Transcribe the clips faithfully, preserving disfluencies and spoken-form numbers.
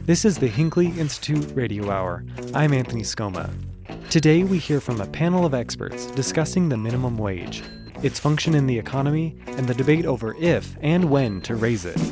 This is the Hinckley Institute Radio Hour. I'm Anthony Scoma. Today we hear from a panel of experts discussing the minimum wage, its function in the economy, and the debate over if and when to raise it.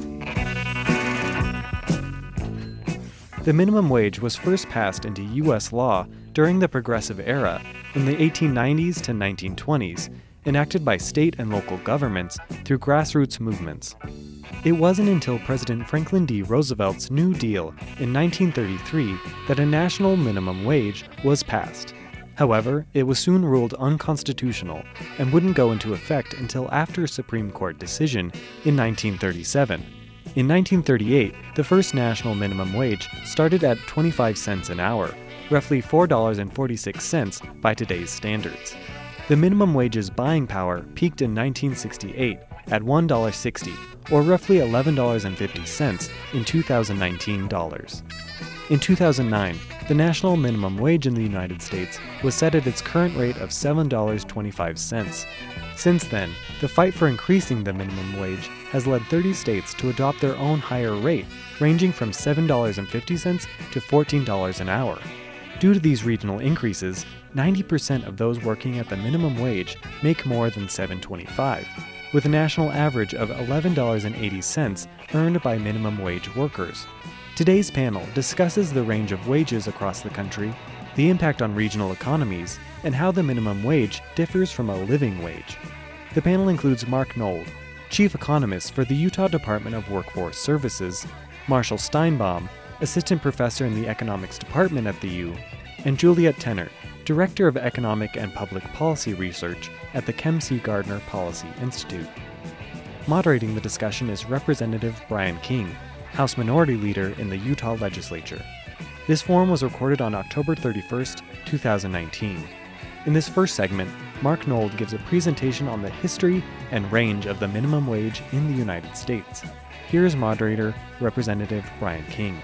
The minimum wage was first passed into U S law during the Progressive Era in the eighteen nineties to nineteen twenties, enacted by state and local governments through grassroots movements. It wasn't until President Franklin D. Roosevelt's New Deal in nineteen thirty-three that a national minimum wage was passed. However, it was soon ruled unconstitutional and wouldn't go into effect until after a Supreme Court decision in nineteen thirty-seven. In nineteen thirty-eight, the first national minimum wage started at twenty-five cents an hour, roughly four dollars and forty-six cents by today's standards. The minimum wage's buying power peaked in nineteen sixty-eight at one dollar and sixty cents, or roughly eleven dollars and fifty cents in two thousand nineteen dollars. In two thousand nine, the national minimum wage in the United States was set at its current rate of seven dollars and twenty-five cents. Since then, the fight for increasing the minimum wage has led thirty states to adopt their own higher rate, ranging from seven dollars and fifty cents to fourteen dollars an hour. Due to these regional increases, ninety percent of those working at the minimum wage make more than seven dollars and twenty-five cents, with a national average of eleven dollars and eighty cents earned by minimum wage workers. Today's panel discusses the range of wages across the country, the impact on regional economies, and how the minimum wage differs from a living wage. The panel includes Mark Nold, Chief Economist for the Utah Department of Workforce Services, Marshall Steinbaum, Assistant Professor in the Economics Department at the U, and Juliet Tennert, Director of Economic and Public Policy Research at the Kem C. Gardner Policy Institute. Moderating the discussion is Representative Brian King, House Minority Leader in the Utah Legislature. This forum was recorded on October thirty-first, two thousand nineteen. In this first segment, Mark Nold gives a presentation on the history and range of the minimum wage in the United States. Here is moderator Representative Brian King.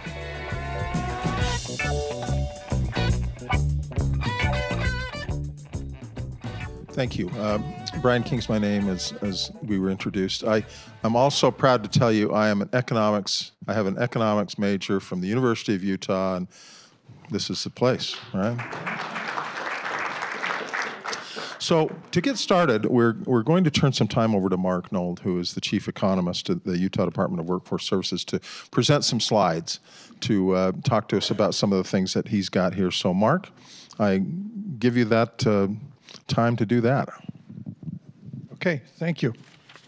Thank you. Uh, Brian King's my name, as, as we were introduced. I, I'm also proud to tell you I am an economics, I have an economics major from the University of Utah, and this is the place, right? So to get started, we're, we're going to turn some time over to Mark Nold, who is the Chief Economist at the Utah Department of Workforce Services, to present some slides to uh, talk to us about some of the things that he's got here. So Mark, I give you that uh, time to do that. Okay, thank you.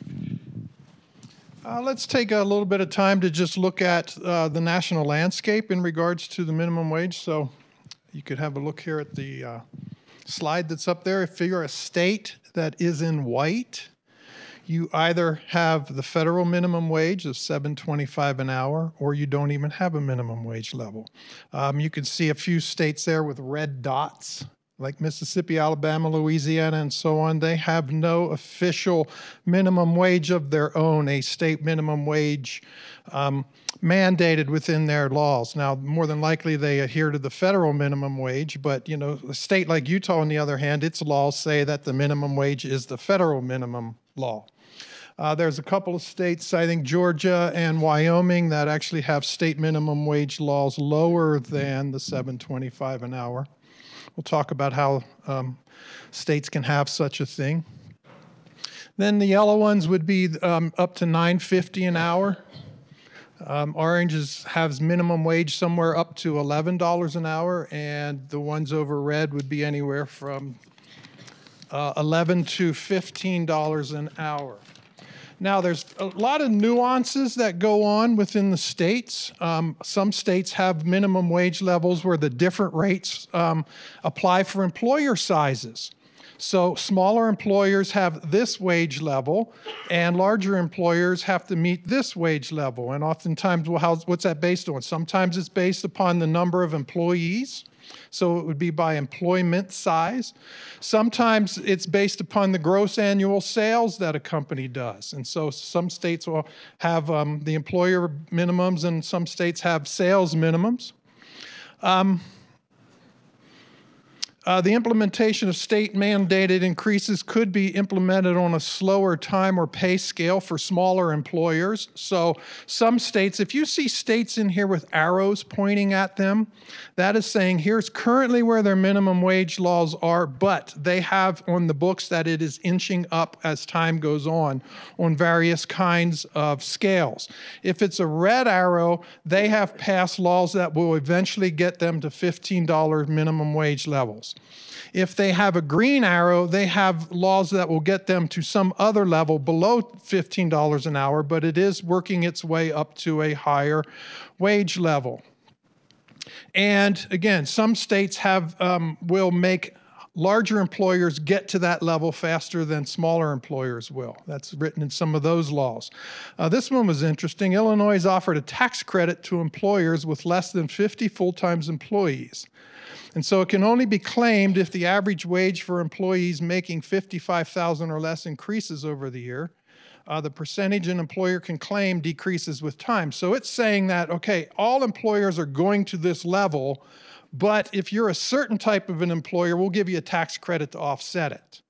Uh, let's take a little bit of time to just look at uh, the national landscape in regards to the minimum wage. So you could have a look here at the uh, slide that's up there. If you're a state that is in white, you either have the federal minimum wage of seven dollars and twenty-five cents an hour, or you don't even have a minimum wage level. Um, you can see a few states there with red dots, like Mississippi, Alabama, Louisiana, and so on. They have no official minimum wage of their own, a state minimum wage um, mandated within their laws. Now, more than likely, they adhere to the federal minimum wage, but, you know, a state like Utah, on the other hand, its laws say that the minimum wage is the federal minimum law. Uh, there's a couple of states, I think Georgia and Wyoming, that actually have state minimum wage laws lower than the seven dollars and twenty-five cents an hour. We'll talk about how um, states can have such a thing. Then the yellow ones would be um, up to nine dollars and fifty cents an hour. Um, orange is, has minimum wage somewhere up to eleven dollars an hour, and the ones over red would be anywhere from uh, eleven dollars to fifteen dollars an hour. Now, there's a lot of nuances that go on within the states. Um, some states have minimum wage levels where the different rates um, apply for employer sizes. So smaller employers have this wage level, and larger employers have to meet this wage level. And oftentimes, well, how's, what's that based on? Sometimes it's based upon the number of employees. So it would be by employment size. Sometimes it's based upon the gross annual sales that a company does. And so some states will have um, the employer minimums, and some states have sales minimums. Um, Uh, the implementation of state-mandated increases could be implemented on a slower time or pay scale for smaller employers. So some states, if you see states in here with arrows pointing at them, that is saying here's currently where their minimum wage laws are, but they have on the books that it is inching up as time goes on on various kinds of scales. If it's a red arrow, they have passed laws that will eventually get them to fifteen dollars minimum wage levels. If they have a green arrow, they have laws that will get them to some other level below fifteen dollars an hour, but it is working its way up to a higher wage level. And again, some states have um, will make larger employers get to that level faster than smaller employers will. That's written in some of those laws. Uh, this one was interesting. Illinois has offered a tax credit to employers with less than fifty full-time employees. And so it can only be claimed if the average wage for employees making fifty-five thousand dollars or less increases over the year. Uh, the percentage an employer can claim decreases with time. So it's saying that, okay, all employers are going to this level, but if you're a certain type of an employer, we'll give you a tax credit to offset it.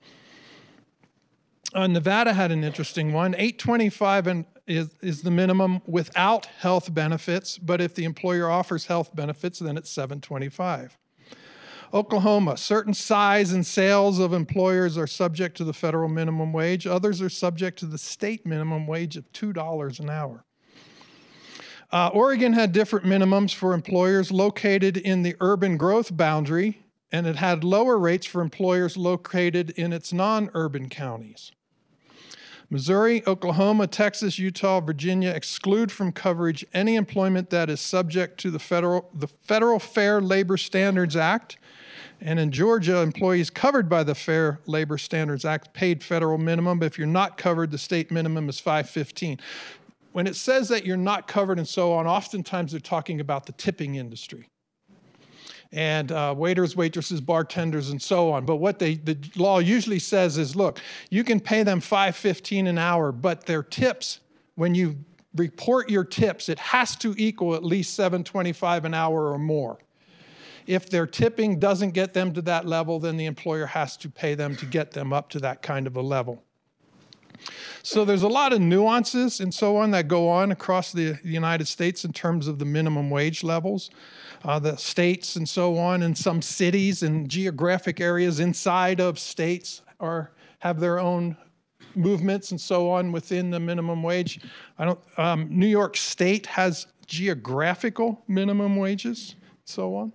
Uh, Nevada had an interesting one. eight twenty-five and is, is the minimum without health benefits, but if the employer offers health benefits, then it's seven twenty-five. Oklahoma, certain size and sales of employers are subject to the federal minimum wage. Others are subject to the state minimum wage of two dollars an hour. Uh, Oregon had different minimums for employers located in the urban growth boundary, and it had lower rates for employers located in its non-urban counties. Missouri, Oklahoma, Texas, Utah, Virginia exclude from coverage any employment that is subject to the federal, the Federal Fair Labor Standards Act. And in Georgia, employees covered by the Fair Labor Standards Act paid federal minimum, but if you're not covered, the state minimum is five fifteen. When it says that you're not covered and so on, oftentimes they're talking about the tipping industry. And uh, waiters, waitresses, bartenders, and so on. But what they, the law usually says is, look, you can pay them five fifteen an hour, but their tips, when you report your tips, it has to equal at least seven twenty-five an hour or more. If their tipping doesn't get them to that level, then the employer has to pay them to get them up to that kind of a level. So there's a lot of nuances and so on that go on across the United States in terms of the minimum wage levels. Uh, the states and so on, and some cities and geographic areas inside of states are have their own movements and so on within the minimum wage. I don't. Um, New York State has geographical minimum wages, so on.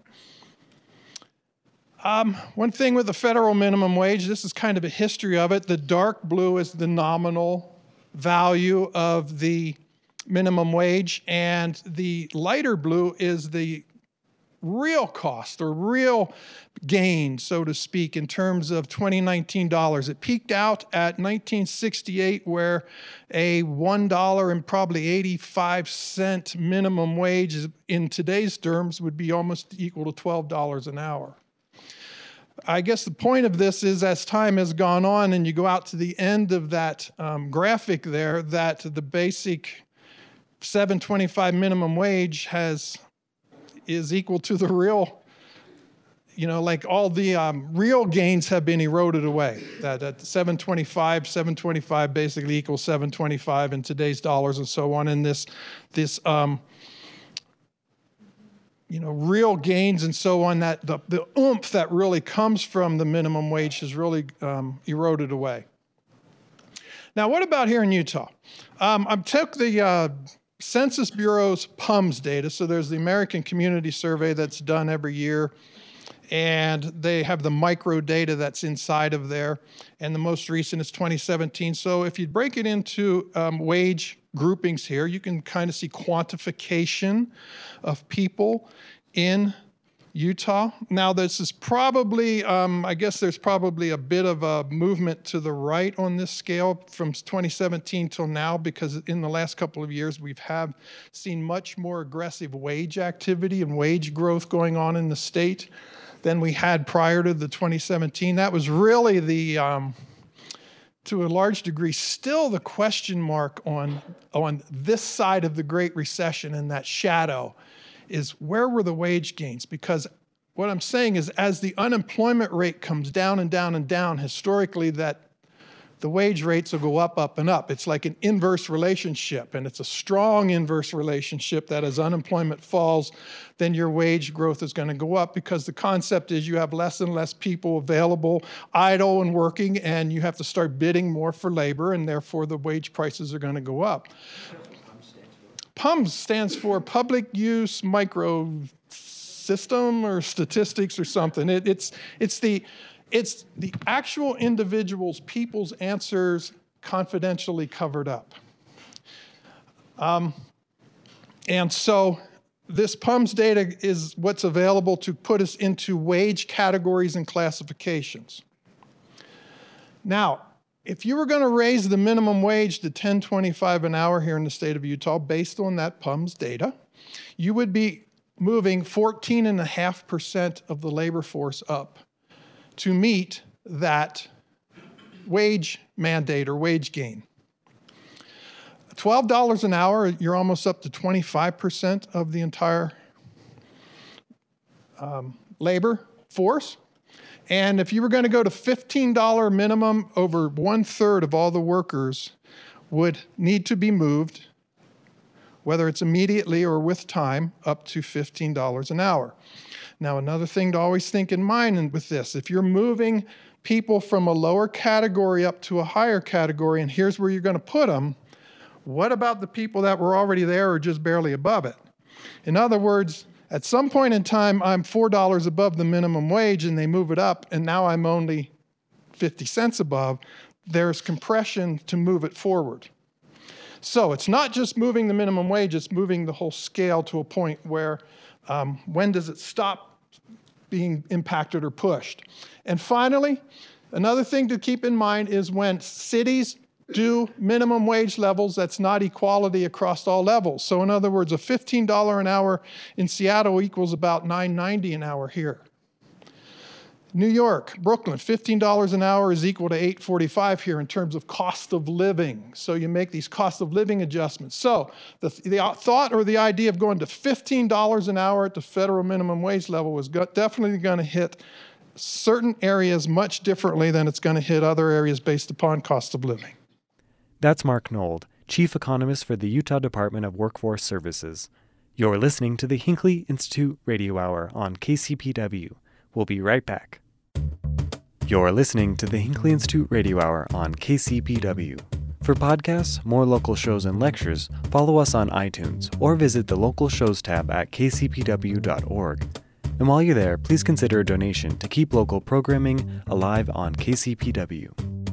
Um, one thing with the federal minimum wage, this is kind of a history of it. The dark blue is the nominal value of the minimum wage, and the lighter blue is the real cost or real gain, so to speak, in terms of twenty nineteen dollars. It peaked out at nineteen sixty-eight, where a one dollar and probably eighty-five cent minimum wage in today's terms would be almost equal to twelve dollars an hour. I guess the point of this is, as time has gone on and you go out to the end of that um, graphic there, that the basic seven twenty-five minimum wage has is equal to the real, you know, like all the um, real gains have been eroded away. That at seven twenty-five, seven twenty-five basically equals seven twenty-five in today's dollars and so on. And this, this, um, you know, real gains and so on, that the, the oomph that really comes from the minimum wage has really um, eroded away. Now, what about here in Utah? Um, I took the uh, Census Bureau's P U M S data. So there's the American Community Survey that's done every year, and they have the micro data that's inside of there, and the most recent is twenty seventeen. So if you break it into um, wage groupings here, you can kind of see quantification of people in Utah. Now, this is probably, um, I guess there's probably a bit of a movement to the right on this scale from twenty seventeen till now, because in the last couple of years, we've have seen much more aggressive wage activity and wage growth going on in the state than we had prior to the twenty seventeen. That was really the, um, to a large degree, still the question mark on, on this side of the Great Recession, and that shadow is, where were the wage gains? Because what I'm saying is as the unemployment rate comes down and down and down, historically that the wage rates will go up, up, and up. It's like an inverse relationship, and it's a strong inverse relationship that as unemployment falls, then your wage growth is going to go up, because the concept is you have less and less people available, idle and working, and you have to start bidding more for labor, and therefore the wage prices are going to go up. P U M S stands for Public Use Micro System or Statistics or something. It, it's, it's the It's the actual individuals, people's answers confidentially covered up. Um, and so this P U M S data is what's available to put us into wage categories and classifications. Now, if you were going to raise the minimum wage to ten twenty-five an hour here in the state of Utah based on that P U M S data, you would be moving fourteen point five percent of the labor force up to meet that wage mandate or wage gain. twelve dollars an hour, you're almost up to twenty-five percent of the entire um, labor force. And if you were going to go to fifteen dollars minimum, over one third of all the workers would need to be moved, whether it's immediately or with time, up to fifteen dollars an hour. Now, another thing to always think in mind with this, if you're moving people from a lower category up to a higher category, and here's where you're going to put them, what about the people that were already there or just barely above it? In other words, at some point in time, I'm four dollars above the minimum wage and they move it up, and now I'm only fifty cents above. There's compression to move it forward. So it's not just moving the minimum wage, it's moving the whole scale to a point where Um, when does it stop being impacted or pushed? And finally, another thing to keep in mind is when cities do minimum wage levels, that's not equality across all levels. So in other words, a fifteen dollars an hour in Seattle equals about nine ninety an hour here. New York, Brooklyn, fifteen dollars an hour is equal to eight forty-five here in terms of cost of living. So you make these cost of living adjustments. So the, the thought or the idea of going to fifteen dollars an hour at the federal minimum wage level was go- definitely going to hit certain areas much differently than it's going to hit other areas based upon cost of living. That's Mark Nold, Chief Economist for the Utah Department of Workforce Services. You're listening to the Hinckley Institute Radio Hour on K C P W. We'll be right back. You're listening to the Hinckley Institute Radio Hour on K C P W. For podcasts, more local shows, and lectures, follow us on iTunes or visit the local shows tab at k c p w dot org. And while you're there, please consider a donation to keep local programming alive on K C P W.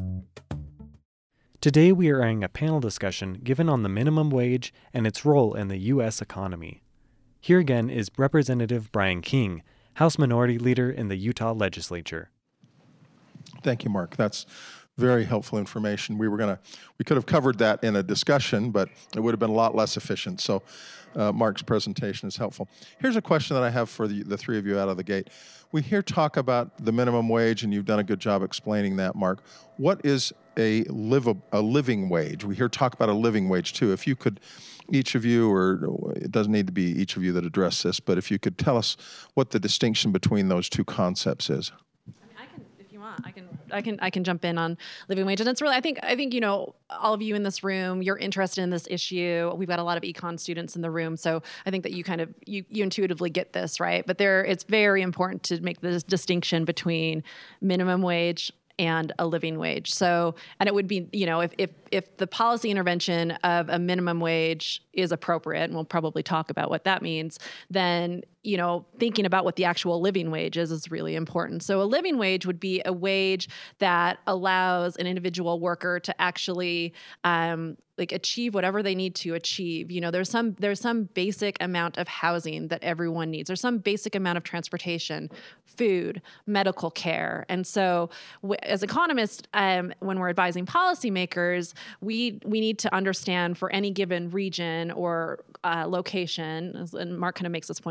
Today we are airing a panel discussion given on the minimum wage and its role in the U S economy. Here again is Representative Brian King, House Minority Leader in the Utah Legislature. Thank you, Mark. That's very helpful information. We were going to, we could have covered that in a discussion, but it would have been a lot less efficient. So uh, Mark's presentation is helpful. Here's a question that I have for the, the three of you out of the gate. We hear talk about the minimum wage, and you've done a good job explaining that, Mark. What is a, live, a living wage? We hear talk about a living wage, too. If you could, each of you, or it doesn't need to be each of you that address this, but if you could tell us what the distinction between those two concepts is. I can, I can, I can jump in on living wage, and it's really, I think, I think you know, all of you in this room, you're interested in this issue. We've got a lot of econ students in the room, so I think that you kind of, you, you intuitively get this, right? But there, it's very important to make this distinction between minimum wage and a living wage. So, and it would be, you know, if if if the policy intervention of a minimum wage is appropriate, and we'll probably talk about what that means, then, you know, thinking about what the actual living wage is is really important. So a living wage would be a wage that allows an individual worker to actually um, like achieve whatever they need to achieve. You know, there's some there's some basic amount of housing that everyone needs. There's some basic amount of transportation, food, medical care. And so w- as economists, um, when we're advising policymakers, we we need to understand for any given region or uh, location, and Mark kind of makes this point as he shows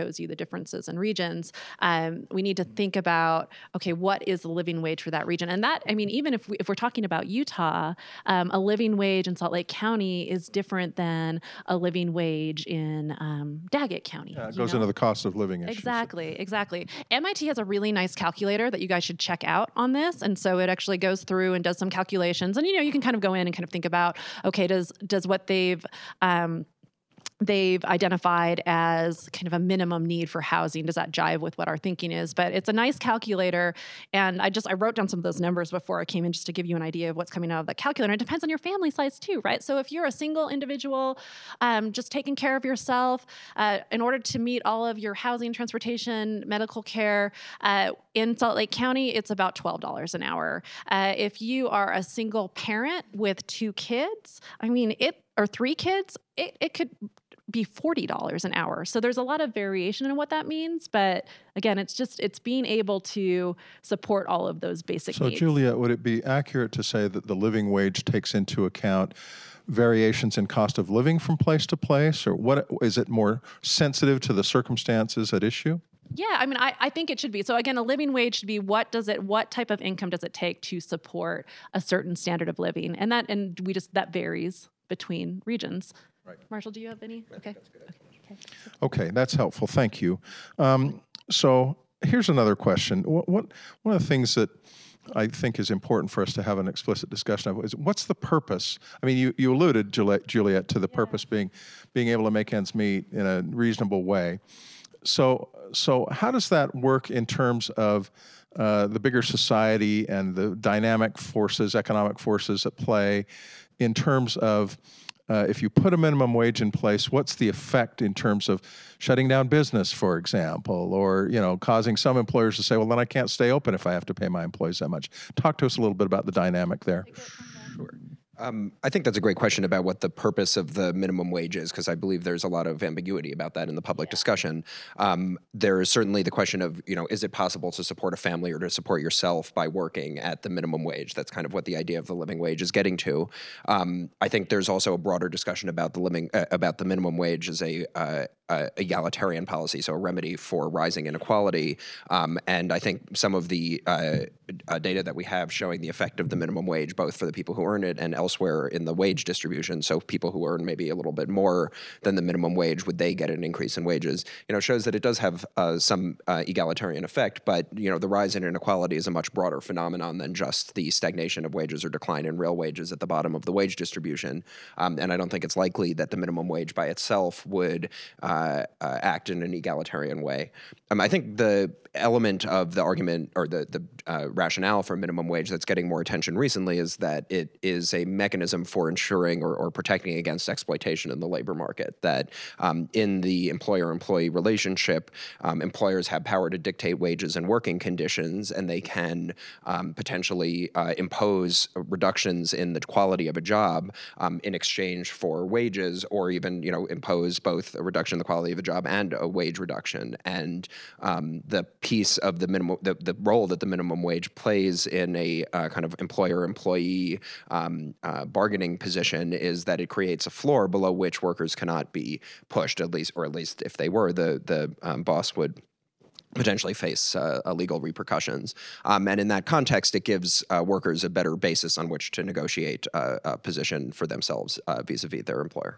shows you the differences in regions. Um, we need to think about, okay, what is the living wage for that region? And that, I mean, even if, we, if we're talking about Utah, um, a living wage in Salt Lake County is different than a living wage in um, Daggett County. Yeah, it you goes know? into the cost of living issue. Exactly, exactly. M I T has a really nice calculator that you guys should check out on this. And so it actually goes through and does some calculations. And, you know, you can kind of go in and kind of think about, okay, does does what they've um, they've identified as kind of a minimum need for housing, does that jive with what our thinking is? But it's a nice calculator. And I just, I wrote down some of those numbers before I came in just to give you an idea of what's coming out of the calculator. It depends on your family size too, right? So if you're a single individual, um, just taking care of yourself, uh, in order to meet all of your housing, transportation, medical care, uh, in Salt Lake County, it's about twelve dollars an hour. Uh, if you are a single parent with two kids, I mean, it, or three kids, it, it could be forty dollars an hour. So there's a lot of variation in what that means. But again, it's just, it's being able to support all of those basic So needs. Juliet, would it be accurate to say that the living wage takes into account variations in cost of living from place to place? Or what is it more sensitive to the circumstances at issue? Yeah, I mean, I, I think it should be. So again, a living wage should be what does it, what type of income does it take to support a certain standard of living? And that, and we just, that varies between regions. Right. Marshall, do you have any? Okay. Okay. Okay, that's helpful. Thank you. Um, so here's another question. What, what one of the things that I think is important for us to have an explicit discussion of is what's the purpose? I mean, you, you alluded, Juliet, Juliet to the Yeah. purpose being being able to make ends meet in a reasonable way. So, so how does that work in terms of uh, the bigger society and the dynamic forces, economic forces at play, in terms of uh, if you put a minimum wage in place, what's the effect in terms of shutting down business, for example, or you know, causing some employers to say, well, then I can't stay open if I have to pay my employees that much. Talk to us a little bit about the dynamic there. Sure. Um, I think that's a great question about what the purpose of the minimum wage is, because I believe there's a lot of ambiguity about that in the public discussion. Um, there is certainly the question of, you know, is it possible to support a family or to support yourself by working at the minimum wage? That's kind of what the idea of the living wage is getting to. Um, I think there's also a broader discussion about the living uh, about the minimum wage as a uh, uh, egalitarian policy, so a remedy for rising inequality. Um, and I think some of the uh, uh, data that we have showing the effect of the minimum wage, both for the people who earn it and elsewhere in the wage distribution, so people who earn maybe a little bit more than the minimum wage, would they get an increase in wages? You know, shows that it does have uh, some uh, egalitarian effect, but you know, the rise in inequality is a much broader phenomenon than just the stagnation of wages or decline in real wages at the bottom of the wage distribution. Um, and I don't think it's likely that the minimum wage by itself would uh, uh, act in an egalitarian way. Um, I think the element of the argument or the, the uh, rationale for minimum wage that's getting more attention recently is that it is a mechanism for ensuring or, or protecting against exploitation in the labor market, that um, in the employer-employee relationship, um, employers have power to dictate wages and working conditions, and they can um, potentially uh, impose reductions in the quality of a job um, in exchange for wages, or even, you know, impose both a reduction in the quality of a job and a wage reduction. And um, the piece of the minimum, the, the role that the minimum wage plays in a uh, kind of employer-employee um, uh, bargaining position is that it creates a floor below which workers cannot be pushed, at least, or at least if they were, the the um, boss would potentially face uh, uh, legal repercussions. Um, and in that context, it gives uh, workers a better basis on which to negotiate uh, a position for themselves uh, vis-a-vis their employer.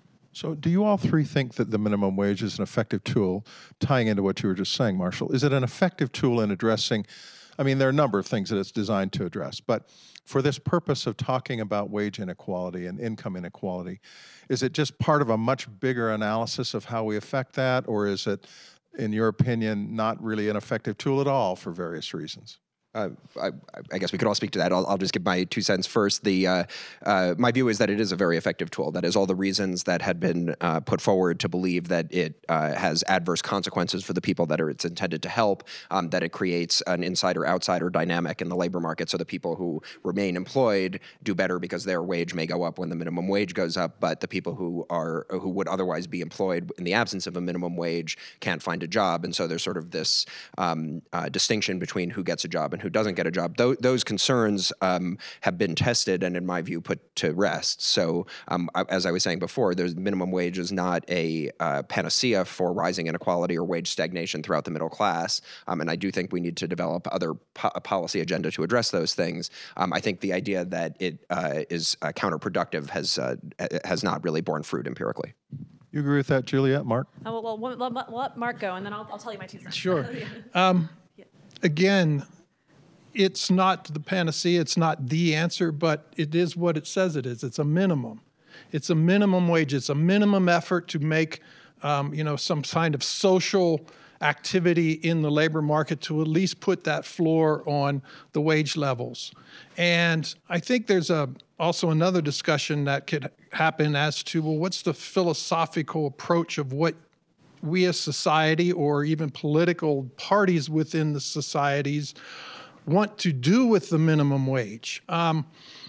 So do you all three think that the minimum wage is an effective tool, tying into what you were just saying, Marshall? Is it an effective tool in addressing, I mean, there are a number of things that it's designed to address, but for this purpose of talking about wage inequality and income inequality, is it just part of a much bigger analysis of how we affect that, or is it, in your opinion, not really an effective tool at all for various reasons? Uh, I, I guess we could all speak to that. I'll, I'll just give my two cents first. The uh, uh, my view is that it is a very effective tool. That is, all the reasons that had been uh, put forward to believe that it uh, has adverse consequences for the people that are, it's intended to help, um, that it creates an insider-outsider dynamic in the labor market, so the people who remain employed do better because their wage may go up when the minimum wage goes up, but the people who are who would otherwise be employed in the absence of a minimum wage can't find a job. And so there's sort of this um, uh, distinction between who gets a job and who doesn't get a job. Th- those concerns um, have been tested and, in my view, put to rest. So, um, I, as I was saying before, there's minimum wage is not a uh, panacea for rising inequality or wage stagnation throughout the middle class. Um, and I do think we need to develop other po- a policy agenda to address those things. Um, I think the idea that it uh, is uh, counterproductive has uh, has not really borne fruit empirically. You agree with that, Juliet? Mark? Oh, well, well, let, let, let Mark go, and then I'll, I'll tell you my two cents. Sure. Um, again, it's not the panacea, it's not the answer, but it is what it says it is. It's a minimum. It's a minimum wage. It's a minimum effort to make, um, you know, some kind of social activity in the labor market to at least put that floor on the wage levels. And I think there's a also another discussion that could happen as to, well, what's the philosophical approach of what we as society or even political parties within the societies want to do with the minimum wage. Um,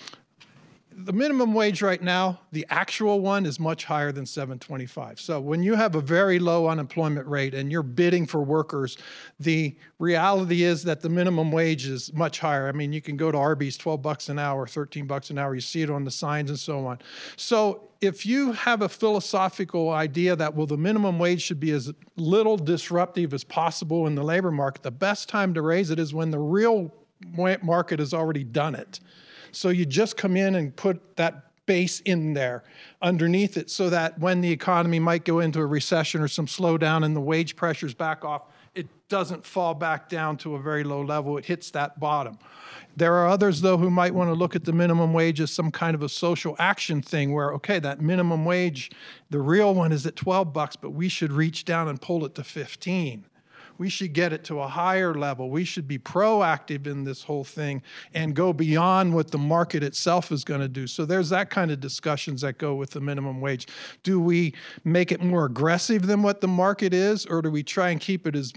the minimum wage right now, the actual one, is much higher than seven twenty-five. So when you have a very low unemployment rate and you're bidding for workers, the reality is that the minimum wage is much higher. I mean, you can go to Arby's, twelve bucks an hour, thirteen bucks an hour. You see it on the signs and so on. So if you have a philosophical idea that, well, the minimum wage should be as little disruptive as possible in the labor market, the best time to raise it is when the real market has already done it. So you just come in and put that base in there underneath it so that when the economy might go into a recession or some slowdown and the wage pressures back off, it doesn't fall back down to a very low level. It hits that bottom. There are others, though, who might want to look at the minimum wage as some kind of a social action thing where, okay, that minimum wage, the real one is at twelve bucks, but we should reach down and pull it to fifteen. We should get it to a higher level. We should be proactive in this whole thing and go beyond what the market itself is going to do. So there's that kind of discussions that go with the minimum wage. Do we make it more aggressive than what the market is, or do we try and keep it as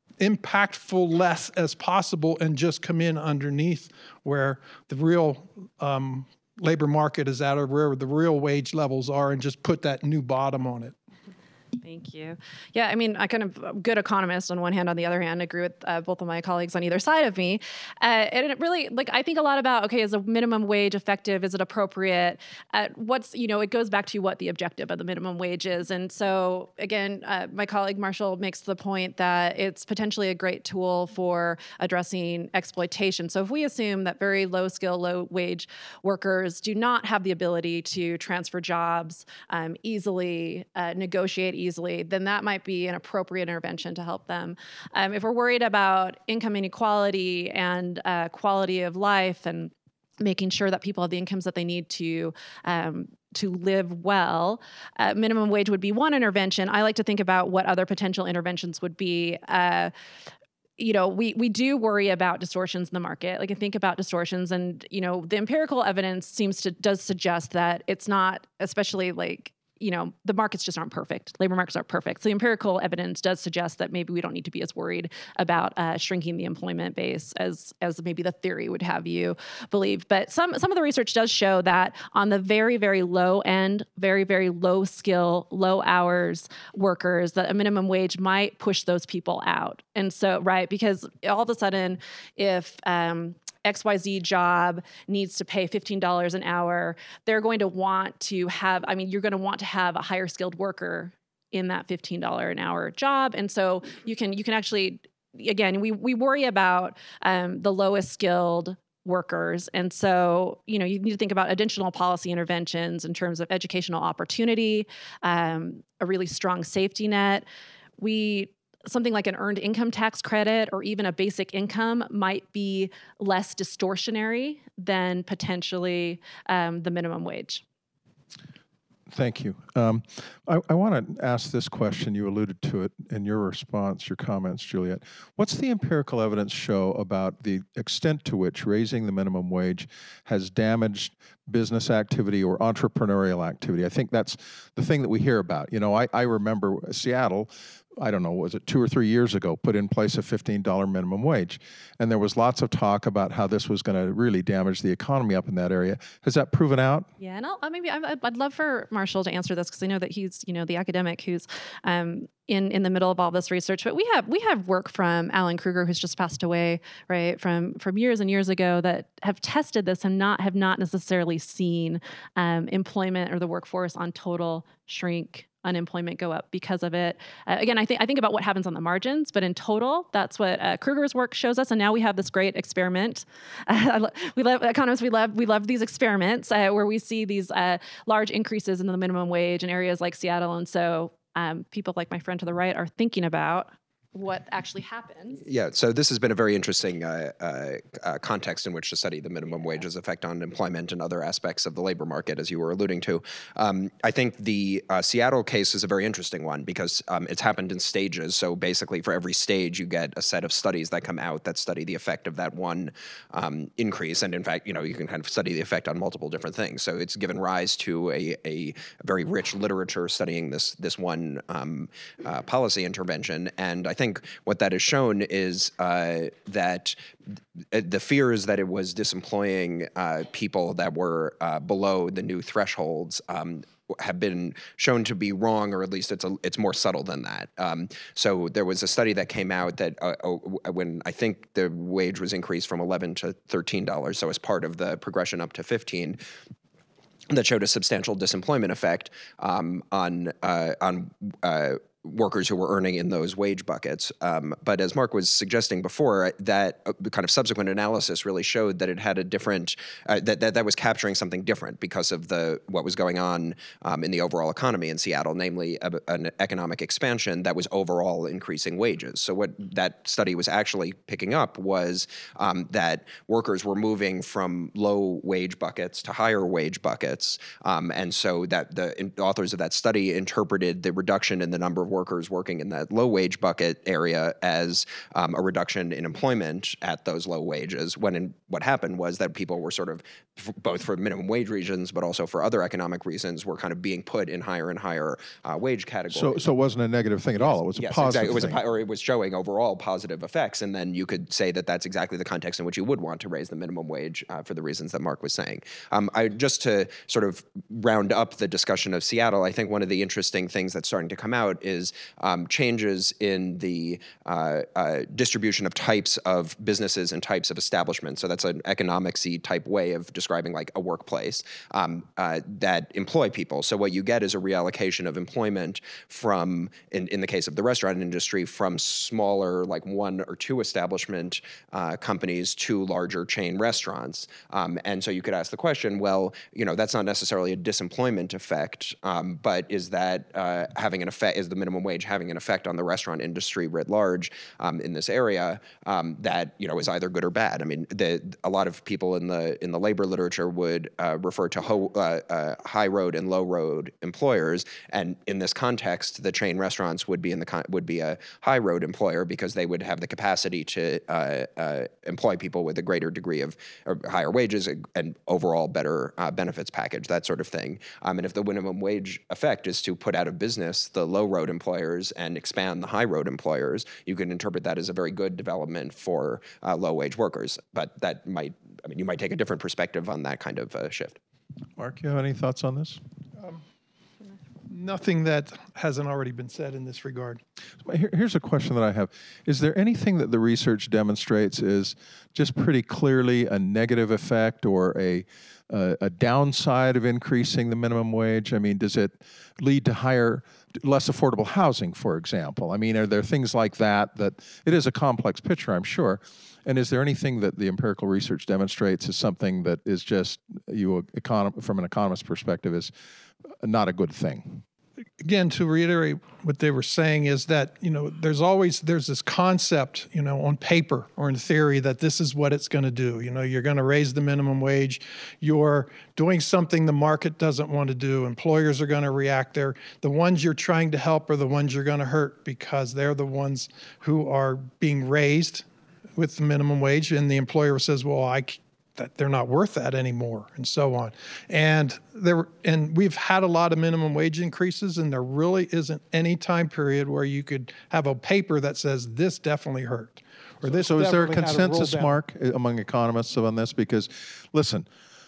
impactful less as possible and just come in underneath where the real um, labor market is at or where the real wage levels are and just put that new bottom on it? Thank you. Yeah, I mean, I kind of a good economist on one hand, on the other hand, agree with uh, both of my colleagues on either side of me. Uh, and it really, like, I think a lot about, okay, is a minimum wage effective? Is it appropriate? Uh, what's, you know, it goes back to what the objective of the minimum wage is. And so, again, uh, my colleague Marshall makes the point that it's potentially a great tool for addressing exploitation. So if we assume that very low skill, low wage workers do not have the ability to transfer jobs um, easily, uh, negotiate easily, then that might be an appropriate intervention to help them. Um, if we're worried about income inequality and uh, quality of life and making sure that people have the incomes that they need to um, to live well, uh, minimum wage would be one intervention. I like to think about what other potential interventions would be. Uh, you know, we we do worry about distortions in the market. Like, I think about distortions, and you know, the empirical evidence seems to does suggest that it's not, especially like, you know, the markets just aren't perfect. Labor markets aren't perfect. So the empirical evidence does suggest that maybe we don't need to be as worried about uh, shrinking the employment base as as maybe the theory would have you believe. But some some of the research does show that on the very, very low end, very, very low skill, low hours workers, that a minimum wage might push those people out. And so, right, because all of a sudden, if um, X Y Z job needs to pay fifteen dollars an hour, they're going to want to have, I mean, you're going to want to have a higher skilled worker in that fifteen dollars an hour job. And so you can you can actually, again, we we worry about um, the lowest skilled workers. And so, you know, you need to think about additional policy interventions in terms of educational opportunity, um, a really strong safety net. We Something like an earned income tax credit or even a basic income might be less distortionary than potentially um, the minimum wage. Thank you. Um, I, I want to ask this question. You alluded to it in your response, your comments, Juliet. What's the empirical evidence show about the extent to which raising the minimum wage has damaged business activity or entrepreneurial activity? I think that's the thing that we hear about. You know, I, I remember Seattle I don't know, was it two or three years ago, put in place a fifteen dollar minimum wage. And there was lots of talk about how this was going to really damage the economy up in that area. Has that proven out? Yeah, and I'll, uh, maybe I'd, I'd love for Marshall to answer this because I know that he's, you know, the academic who's um, in in the middle of all this research. But we have we have work from Alan Kruger, who's just passed away, right, from from years and years ago, that have tested this and not have not necessarily seen um, employment or the workforce on total shrink, unemployment go up because of it. Uh, again, I think I think about what happens on the margins, but in total, that's what uh, Kruger's work shows us. And now we have this great experiment. Uh, we love economists. We love we love these experiments uh, where we see these uh, large increases in the minimum wage in areas like Seattle, and so um, people like my friend to the right are thinking about what actually happens. Yeah, so this has been a very interesting uh, uh, uh, context in which to study the minimum wage's effect on employment and other aspects of the labor market, as you were alluding to. Um, I think the uh, Seattle case is a very interesting one because um, it's happened in stages. So basically, for every stage, you get a set of studies that come out that study the effect of that one um, increase. And in fact, you know, you can kind of study the effect on multiple different things. So it's given rise to a, a very rich literature studying this this one um, uh, policy intervention. And I think I think what that has shown is uh, that th- the fear is that it was disemploying uh, people that were uh, below the new thresholds um, have been shown to be wrong, or at least it's a, it's more subtle than that. Um, so there was a study that came out that uh, when I think the wage was increased from eleven to thirteen dollars, so as part of the progression up to fifteen, that showed a substantial disemployment effect um, on uh, on uh, workers who were earning in those wage buckets. Um, but as Mark was suggesting before, that uh, kind of subsequent analysis really showed that it had a different, uh, that, that that was capturing something different because of the what was going on um, in the overall economy in Seattle, namely a, an economic expansion that was overall increasing wages. So what that study was actually picking up was um, that workers were moving from low wage buckets to higher wage buckets. Um, and so that the in, authors of that study interpreted the reduction in the number of workers working in that low wage bucket area as um, a reduction in employment at those low wages, when in, what happened was that people were sort of, f- both for minimum wage reasons, but also for other economic reasons, were kind of being put in higher and higher uh, wage categories. So, so it wasn't a negative thing at all. It was a yes, positive exactly. It was thing. A, or it was showing overall positive effects, and then you could say that that's exactly the context in which you would want to raise the minimum wage uh, for the reasons that Mark was saying. Um, I, just to sort of round up the discussion of Seattle, I think one of the interesting things that's starting to come out is Um, changes in the uh, uh, distribution of types of businesses and types of establishments. So that's an economics-y type way of describing like a workplace um, uh, that employ people. So what you get is a reallocation of employment from, in, in the case of the restaurant industry, from smaller like one or two establishment uh, companies to larger chain restaurants. Um, and so you could ask the question, well, you know, that's not necessarily a disemployment effect, um, but is that uh, having an effect, is the minimum wage having an effect on the restaurant industry writ large um, in this area um, that, you know, is either good or bad? I mean, the, a lot of people in the in the labor literature would uh, refer to ho, uh, uh, high road and low road employers, and in this context, the chain restaurants would be in the con- would be a high road employer because they would have the capacity to uh, uh, employ people with a greater degree of or higher wages and overall better uh, benefits package, that sort of thing. Um, and if the minimum wage effect is to put out of business the low road employers and expand the high road employers, you can interpret that as a very good development for uh, low wage workers. But that might, I mean, you might take a different perspective on that kind of uh, shift. Mark, you have any thoughts on this? Nothing that hasn't already been said in this regard. Here- Here's a question that I have. Is there anything that the research demonstrates is just pretty clearly a negative effect or a, uh, a downside of increasing the minimum wage? I mean, does it lead to higher, less affordable housing, for example? I mean, are there things like that that, it is a complex picture, I'm sure. And is there anything that the empirical research demonstrates is something that is just, you econom- from an economist's perspective, is not a good thing? Again, to reiterate what they were saying is that, you know, there's always, there's this concept, you know, on paper or in theory that this is what it's going to do. You know, you're going to raise the minimum wage. You're doing something the market doesn't want to do. Employers are going to react. They're, the ones you're trying to help are the ones you're going to hurt because they're the ones who are being raised with the minimum wage. And the employer says, well, I, that they're not worth that anymore, and so on. And there, and we've had a lot of minimum wage increases, and there really isn't any time period where you could have a paper that says this definitely hurt, or this. So is there a definitely had roll consensus, down. Mark, among economists on this? Because, listen,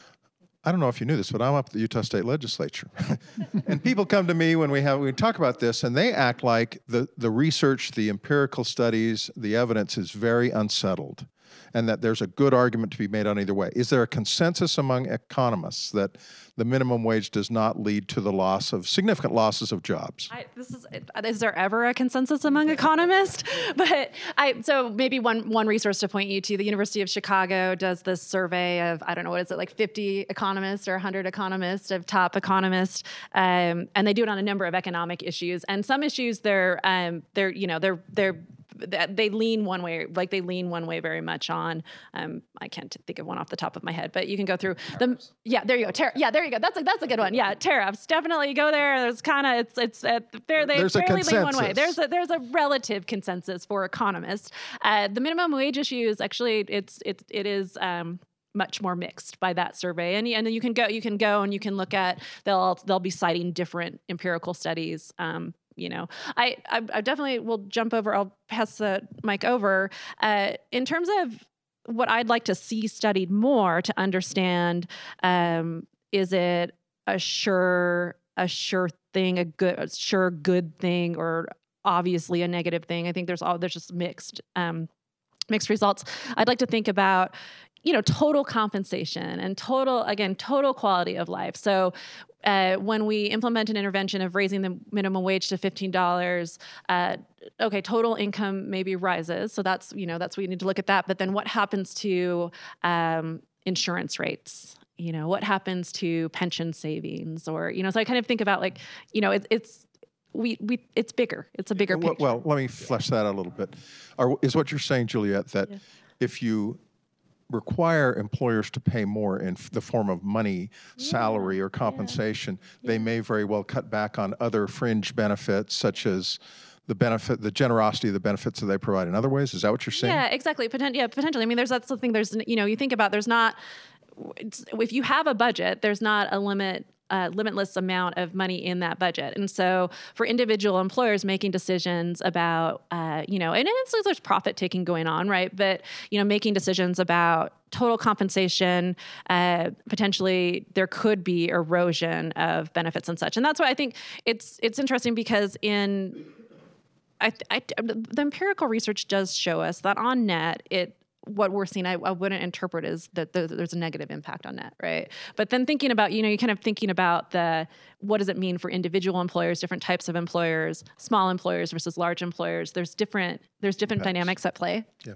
I don't know if you knew this, but I'm up at the Utah State Legislature. And people come to me when we have we talk about this, and they act like the, the research, the empirical studies, the evidence is very unsettled, and that there's a good argument to be made on either way. Is there a consensus among economists that the minimum wage does not lead to the loss of significant losses of jobs? I, this is is there ever a consensus among economists? But I so maybe one one resource to point you to, the University of Chicago does this survey of, I don't know, what is it, like fifty economists or one hundred economists of top economists, um, and they do it on a number of economic issues. And some issues they're um, they're you know they're they're they lean one way, like they lean one way very much on. Um, I can't think of one off the top of my head, but you can go through them. Yeah, there you go. Tar- yeah, there you go. That's a that's a good one. Yeah, tariffs. Definitely go there. There's kind of it's it's uh, fair. They There's a fairly lean one way. consensus. There's a there's a relative consensus for economists. Uh, the minimum wage issue is actually it's it's it is. Um, much more mixed by that survey, and and then you can go you can go and you can look at they'll they'll be citing different empirical studies. Um, you know, I, I I definitely will jump over. I'll pass the mic over. Uh, in terms of what I'd like to see studied more to understand, um, is it a sure a sure thing, a good a sure good thing, or obviously a negative thing? I think there's all there's just mixed um, mixed results. I'd like to think about, you know, total compensation and total, again, total quality of life. So uh, when we implement an intervention of raising the minimum wage to fifteen dollars, uh, okay, total income maybe rises. So that's, you know, that's, we need to look at that. But then what happens to um, insurance rates? You know, what happens to pension savings? Or, you know, so I kind of think about like, you know, it, it's, we, we, it's bigger. It's a bigger well, picture. well, let me flesh that out a little bit. Are, is what you're saying, Juliet, that Yeah. if you require employers to pay more in f- the form of money, salary, or compensation, they may very well cut back on other fringe benefits, such as the benefit, the generosity of the benefits that they provide in other ways? Is that what you're saying? Yeah, exactly. Potent- yeah, potentially. I mean, there's that's something. There's you know, you think about. There's not. It's, if you have a budget, there's not a limit. Uh, limitless amount of money in that budget. And so for individual employers making decisions about, uh, you know, and it's, there's profit taking going on, right? But, you know, making decisions about total compensation, uh, potentially there could be erosion of benefits and such. And that's why I think it's, it's interesting because in, I, I, the empirical research does show us that on net, it, what we're seeing, I, I wouldn't interpret as that there's a negative impact on net, right? But then thinking about, you know, you kind of thinking about the, what does it mean for individual employers, different types of employers, small employers versus large employers? There's different, there's different dynamics at play. Yeah.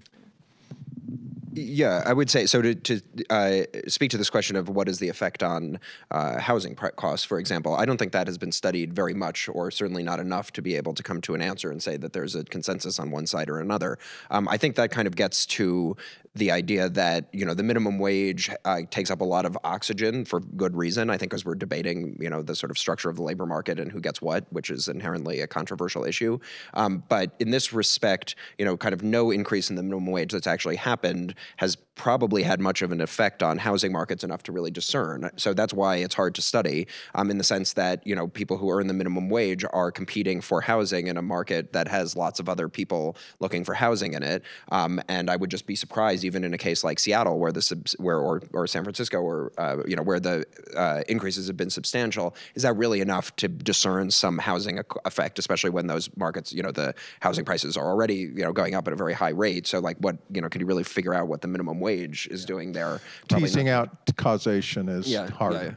Yeah, I would say, so to, to uh, speak to this question of what is the effect on uh, housing pr- costs, for example, I don't think that has been studied very much, or certainly not enough to be able to come to an answer and say that there's a consensus on one side or another. Um, I think that kind of gets to the idea that, you know, the minimum wage uh, takes up a lot of oxygen for good reason, I think, as we're debating, you know, the sort of structure of the labor market and who gets what, which is inherently a controversial issue. Um, but in this respect, you know, kind of no increase in the minimum wage that's actually happened has probably had much of an effect on housing markets enough to really discern. So that's why it's hard to study, um, in the sense that, you know, people who earn the minimum wage are competing for housing in a market that has lots of other people looking for housing in it. Um, and I would just be surprised, even in a case like Seattle, where the subs- where or or San Francisco, or uh, you know, where the uh, increases have been substantial, is that really enough to discern some housing e- effect, especially when those markets, you know, the housing prices are already, you know, going up at a very high rate. So like, what, you know, can you really figure out what the minimum wage is doing there? Probably Teasing not. out causation is Yeah, hard. yeah, yeah.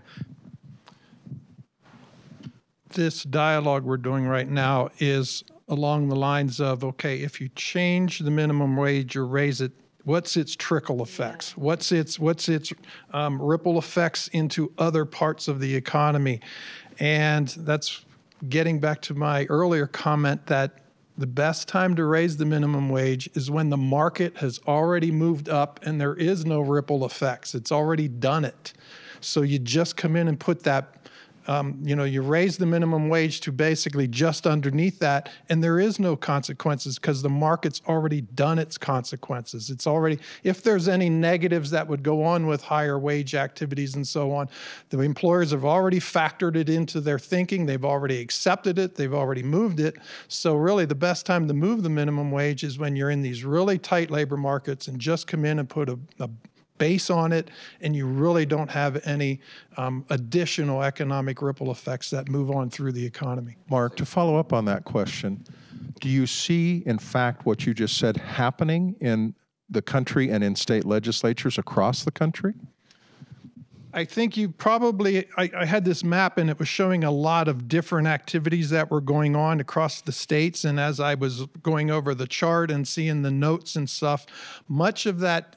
This dialogue we're doing right now is along the lines of, okay, if you change the minimum wage or raise it, what's its trickle effects? What's its what's its um, ripple effects into other parts of the economy? And that's getting back to my earlier comment that the best time to raise the minimum wage is when the market has already moved up and there is no ripple effects. It's already done it. So you just come in and put that Um, you know, you raise the minimum wage to basically just underneath that, and there is no consequences because the market's already done its consequences. It's already, if there's any negatives that would go on with higher wage activities and so on, the employers have already factored it into their thinking. They've already accepted it. They've already moved it. So really the best time to move the minimum wage is when you're in these really tight labor markets and just come in and put a, a base on it, and you really don't have any um, additional economic ripple effects that move on through the economy. Mark, to follow up on that question, do you see, in fact, what you just said happening in the country and in state legislatures across the country? I think you probably, I, I had this map and it was showing a lot of different activities that were going on across the states. And as I was going over the chart and seeing the notes and stuff, much of that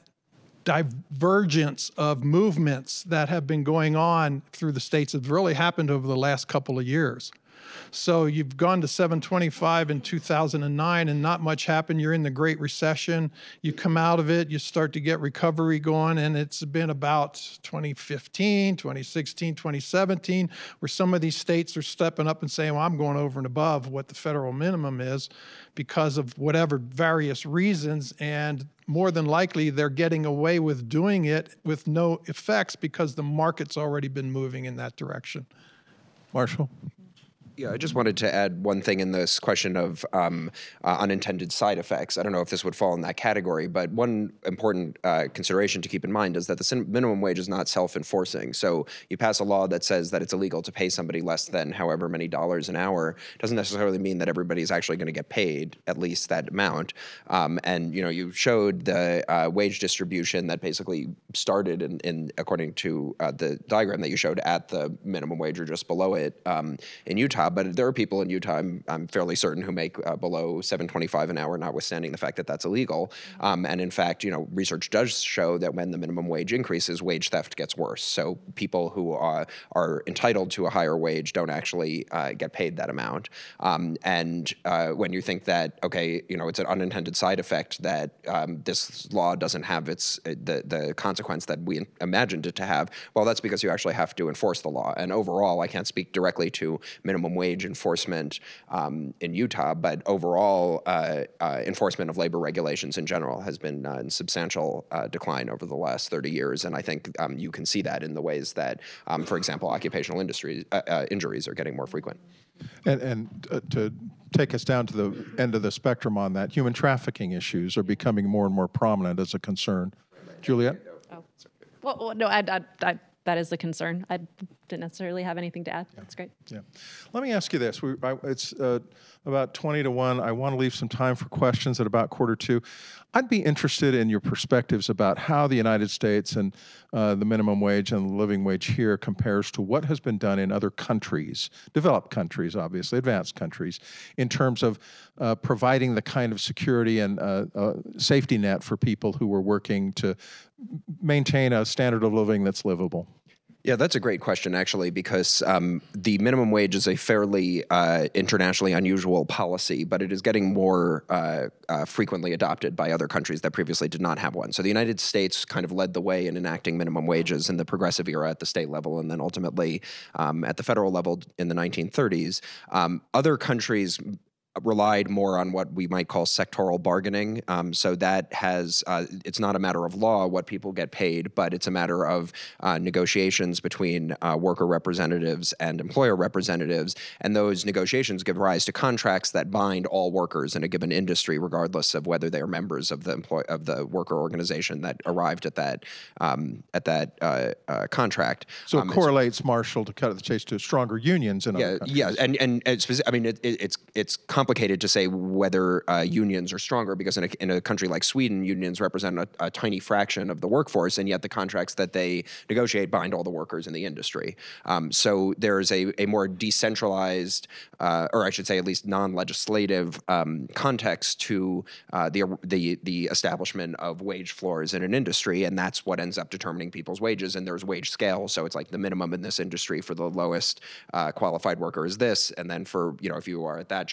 divergence of movements that have been going on through the states have really happened over the last couple of years. So you've gone to seven twenty-five in two thousand nine and not much happened. You're in the Great Recession. You come out of it, you start to get recovery going, and it's been about twenty fifteen, twenty sixteen, twenty seventeen, where some of these states are stepping up and saying, well, I'm going over and above what the federal minimum is because of whatever various reasons, and more than likely they're getting away with doing it with no effects because the market's already been moving in that direction. Marshall? Yeah, I just wanted to add one thing in this question of um, uh, unintended side effects. I don't know if this would fall in that category, but one important uh, consideration to keep in mind is that the minimum wage is not self-enforcing. So you pass a law that says that it's illegal to pay somebody less than however many dollars an hour. Doesn't necessarily mean that everybody's actually going to get paid at least that amount. Um, and you know, you showed the uh, wage distribution that basically started in, in according to uh, the diagram that you showed at the minimum wage or just below it um, in Utah. But there are people in Utah, I'm, I'm fairly certain, who make uh, below seven twenty-five an hour, notwithstanding the fact that that's illegal. Um, and in fact, you know, research does show that when the minimum wage increases, wage theft gets worse. So people who are, are entitled to a higher wage don't actually uh, get paid that amount. Um, and uh, when you think that, okay, you know, it's an unintended side effect that um, this law doesn't have its uh, the the consequence that we imagined it to have, well, that's because you actually have to enforce the law. And overall, I can't speak directly to minimum wage enforcement um, in Utah, but overall uh, uh, enforcement of labor regulations in general has been uh, in substantial uh, decline over the last thirty years. And I think um, you can see that in the ways that, um, for example, occupational industry, uh, uh, injuries are getting more frequent. And, and uh, to take us down to the end of the spectrum on that, human trafficking issues are becoming more and more prominent as a concern. Juliet? Oh, well, well no, I, I, I, that is a concern. I didn't necessarily have anything to add. That's great. Yeah. Let me ask you this. We, I, it's uh, about twenty to one. I want to leave some time for questions at about quarter two. I'd be interested in your perspectives about how the United States and uh, the minimum wage and the living wage here compares to what has been done in other countries, developed countries, obviously, advanced countries, in terms of uh, providing the kind of security and uh, uh, safety net for people who are working to maintain a standard of living that's livable. Yeah, that's a great question, actually, because um, the minimum wage is a fairly uh, internationally unusual policy, but it is getting more uh, uh, frequently adopted by other countries that previously did not have one. So the United States kind of led the way in enacting minimum wages in the progressive era at the state level, and then ultimately um, at the federal level in the nineteen thirties. Um, other countries relied more on what we might call sectoral bargaining. Um, so that has, uh, it's not a matter of law what people get paid, but it's a matter of uh, negotiations between uh, worker representatives and employer representatives. And those negotiations give rise to contracts that bind all workers in a given industry, regardless of whether they are members of the employ of the worker organization that arrived at that um, at that uh, uh, contract. So um, it correlates, Marshall, to cut to the chase, to stronger unions in yeah, other countries. Yeah, and and it's, I mean, it, it, it's it's complicated to say whether uh, unions are stronger, because in a, in a country like Sweden, unions represent a, a tiny fraction of the workforce, and yet the contracts that they negotiate bind all the workers in the industry. Um, so there's a, a more decentralized, uh, or I should say at least non-legislative um, context to uh, the, the, the establishment of wage floors in an industry, and that's what ends up determining people's wages. And there's wage scale, so it's like the minimum in this industry for the lowest uh, qualified worker is this, and then for, you know, if you are at that job title,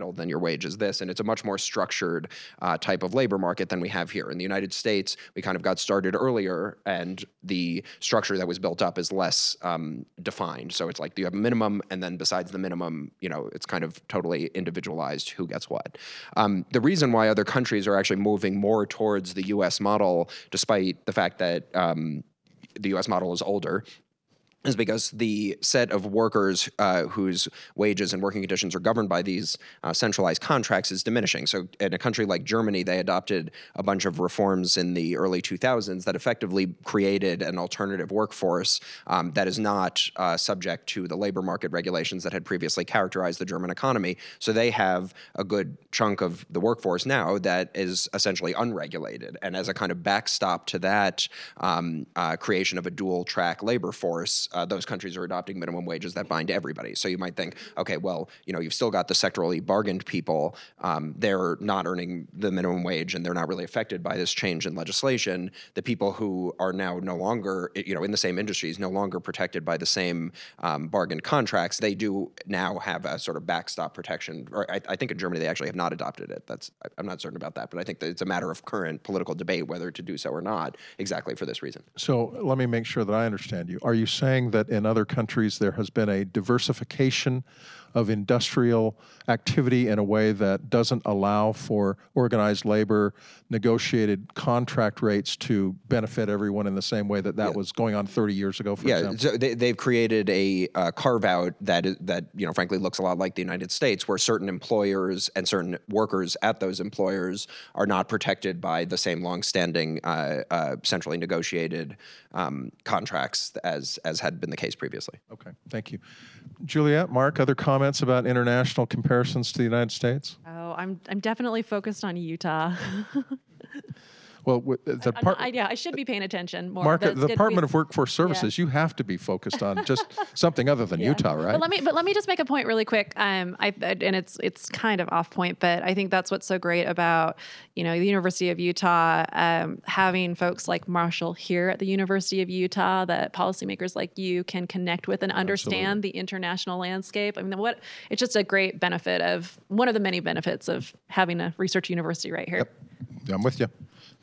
mile, then your wage is this. And it's a much more structured uh, type of labor market than we have here. In the United States, we kind of got started earlier, and the structure that was built up is less um, defined. So it's like you have a minimum, and then besides the minimum, you know, it's kind of totally individualized who gets what. Um, the reason why other countries are actually moving more towards the U S model, despite the fact that um, the U S model is older, is because the set of workers uh, whose wages and working conditions are governed by these uh, centralized contracts is diminishing. So in a country like Germany, they adopted a bunch of reforms in the early two thousands that effectively created an alternative workforce um, that is not uh, subject to the labor market regulations that had previously characterized the German economy. So they have a good chunk of the workforce now that is essentially unregulated. And as a kind of backstop to that um, uh, creation of a dual-track labor force, Uh, those countries are adopting minimum wages that bind everybody. So you might think, okay, well, you know, you've still got the sectorally bargained people. Um, they're not earning the minimum wage, and they're not really affected by this change in legislation. The people who are now no longer, you know, in the same industries, no longer protected by the same um, bargained contracts, they do now have a sort of backstop protection. Or I, I think in Germany they actually have not adopted it. That's I'm not certain about that, but I think that it's a matter of current political debate whether to do so or not, exactly for this reason. So let me make sure that I understand you. Are you saying that in other countries there has been a diversification of industrial activity in a way that doesn't allow for organized labor, negotiated contract rates to benefit everyone in the same way that that yeah. was going on thirty years ago, for yeah, example? So they, they've created a uh, carve-out that, is, that, you know, frankly looks a lot like the United States, where certain employers and certain workers at those employers are not protected by the same long-standing uh, uh, centrally negotiated um, contracts as, as had been the case previously. Okay, thank you. Juliet, Mark, other comments about international comparisons to the United States? Oh, I'm I'm definitely focused on Utah. Well, the part, I, yeah, I should be paying attention more. Mark, the it, Department we, of Workforce Services, yeah. you have to be focused on just something other than yeah. Utah, right? But let me, but let me just make a point really quick. Um, I and it's it's kind of off point, but I think that's what's so great about you know the University of Utah um, having folks like Marshall here at the University of Utah that policymakers like you can connect with and understand Absolutely. The international landscape. I mean, what it's just a great benefit of one of the many benefits of having a research university right here. Yep, I'm with you.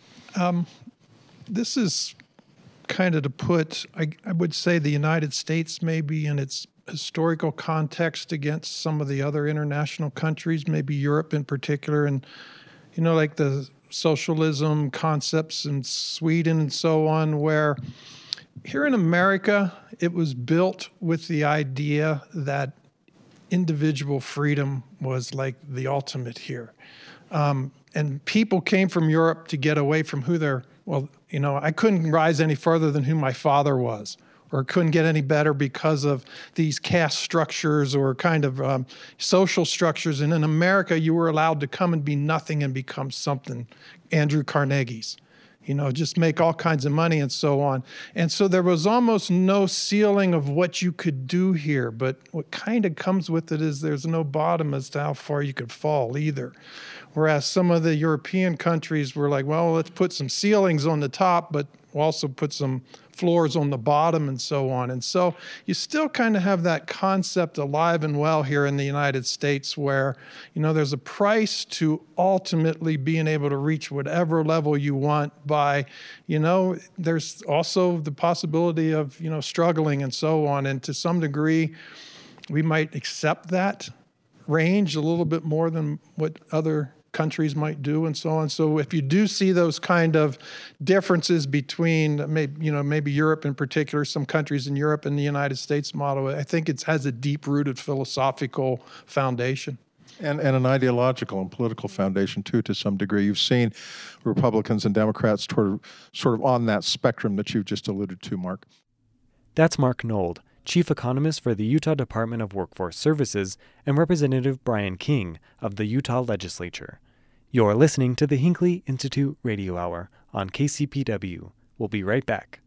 Um, this is kind of to put, I, I would say the United States maybe in its historical context against some of the other international countries, maybe Europe in particular, and, you know, like the socialism concepts in Sweden and so on, where here in America, it was built with the idea that individual freedom was like the ultimate here. Um, and people came from Europe to get away from who they're, well, you know, I couldn't rise any further than who my father was, or couldn't get any better because of these caste structures or kind of um, social structures. And in America, you were allowed to come and be nothing and become something. Andrew Carnegie's, you know, just make all kinds of money and so on. And so there was almost no ceiling of what you could do here. But what kind of comes with it is there's no bottom as to how far you could fall either. Whereas some of the European countries were like, well, let's put some ceilings on the top, but we'll also put some floors on the bottom and so on. And so you still kind of have that concept alive and well here in the United States where, you know, there's a price to ultimately being able to reach whatever level you want by, you know, there's also the possibility of, you know, struggling and so on. And to some degree, we might accept that range a little bit more than what other countries might do and so on. So if you do see those kind of differences between maybe, you know, maybe Europe in particular, some countries in Europe and the United States model, I think it has a deep-rooted philosophical foundation. And, and an ideological and political foundation, too, to some degree. You've seen Republicans and Democrats sort of, sort of on that spectrum that you've just alluded to, Mark. That's Mark Nold, Chief Economist for the Utah Department of Workforce Services, and Representative Brian King of the Utah Legislature. You're listening to the Hinckley Institute Radio Hour on K C P W. We'll be right back.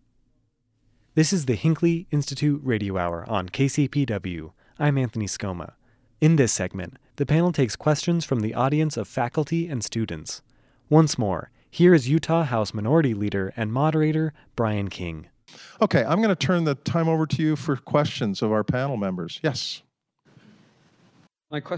This is the Hinckley Institute Radio Hour on K C P W. I'm Anthony Scoma. In this segment, the panel takes questions from the audience of faculty and students. Once more, here is Utah House Minority Leader and Moderator Brian King. Okay, I'm going to turn the time over to you for questions of our panel members. Yes. My question,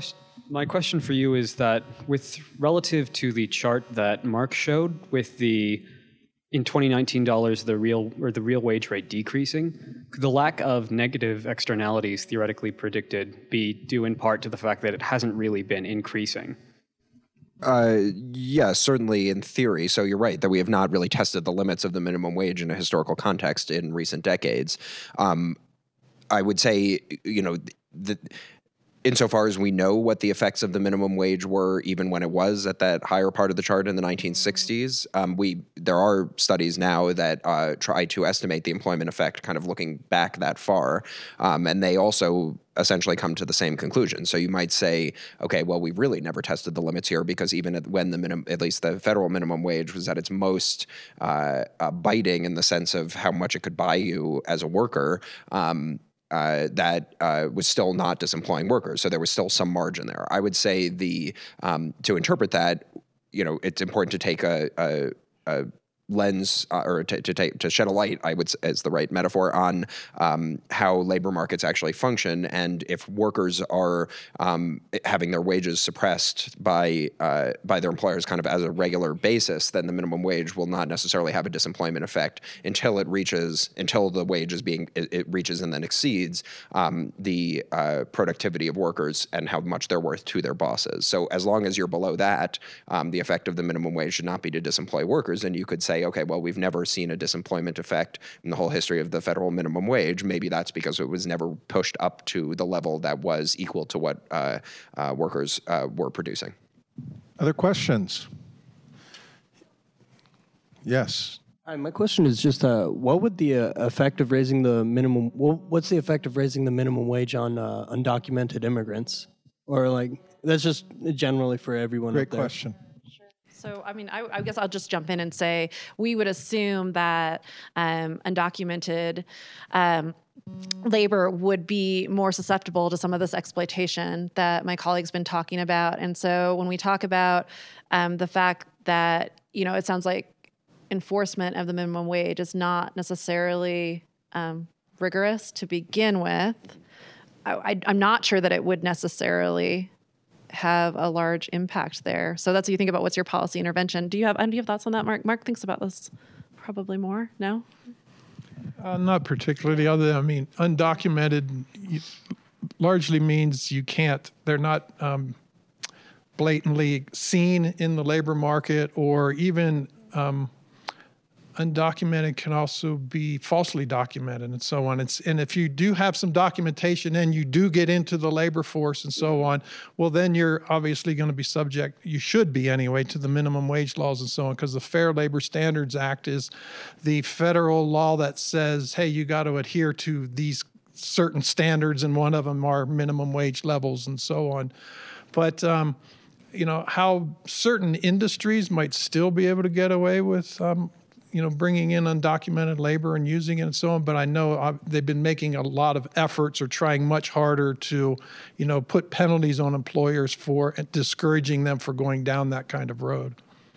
my question for you is that with relative to the chart that Mark showed with the in twenty nineteen dollars the real or the real wage rate decreasing, could the lack of negative externalities theoretically predicted be due in part to the fact that it hasn't really been increasing? Uh, yeah, certainly in theory. So you're right that we have not really tested the limits of the minimum wage in a historical context in recent decades. Um, I would say, you know, the, insofar as we know what the effects of the minimum wage were, even when it was at that higher part of the chart in the nineteen sixties, um, we there are studies now that uh, try to estimate the employment effect, kind of looking back that far, um, and they also essentially come to the same conclusion. So you might say, okay, well, we really never tested the limits here because even at, when the minimum, at least the federal minimum wage was at its most uh, uh, biting in the sense of how much it could buy you as a worker, um, Uh, that uh, was still not disemploying workers. So there was still some margin there. I would say the um, to interpret that, you know, it's important to take a, a, a lens uh, or to, to take to shed a light, I would say is the right metaphor, on um, how labor markets actually function, and if workers are um, having their wages suppressed by uh, by their employers kind of as a regular basis, then the minimum wage will not necessarily have a disemployment effect until it reaches until the wage is being it, it reaches and then exceeds um, the uh, productivity of workers and how much they're worth to their bosses. So as long as you're below that, um, the effect of the minimum wage should not be to disemploy workers, and you could say, okay, well, we've never seen a disemployment effect in the whole history of the federal minimum wage. Maybe that's because it was never pushed up to the level that was equal to what uh, uh, workers uh, were producing. Other questions? Yes. Hi, my question is just, uh, what would the uh, effect of raising the minimum, well, what's the effect of raising the minimum wage on uh, undocumented immigrants? Or like, that's just generally for everyone Great out there. question. So, I mean, I, I guess I'll just jump in and say we would assume that um, undocumented um, labor would be more susceptible to some of this exploitation that my colleague's been talking about. And so when we talk about um, the fact that, you know, it sounds like enforcement of the minimum wage is not necessarily um, rigorous to begin with, I, I, I'm not sure that it would necessarily have a large impact there. So that's what you think about what's your policy intervention. Do you have, do you have thoughts on that, Mark? Mark thinks about this probably more, no? Uh, not particularly, other than, I mean, undocumented largely means you can't, they're not um, blatantly seen in the labor market, or even um, undocumented can also be falsely documented and so on. It's, and if you do have some documentation and you do get into the labor force and so on, well, then you're obviously going to be subject, you should be anyway, to the minimum wage laws and so on, because the Fair Labor Standards Act is the federal law that says, hey, you got to adhere to these certain standards, and one of them are minimum wage levels and so on. But, um, you know, how certain industries might still be able to get away with um, you know, bringing in undocumented labor and using it and so on. But I know uh, they've been making a lot of efforts, or trying much harder to, you know, put penalties on employers for discouraging them for going down that kind of road.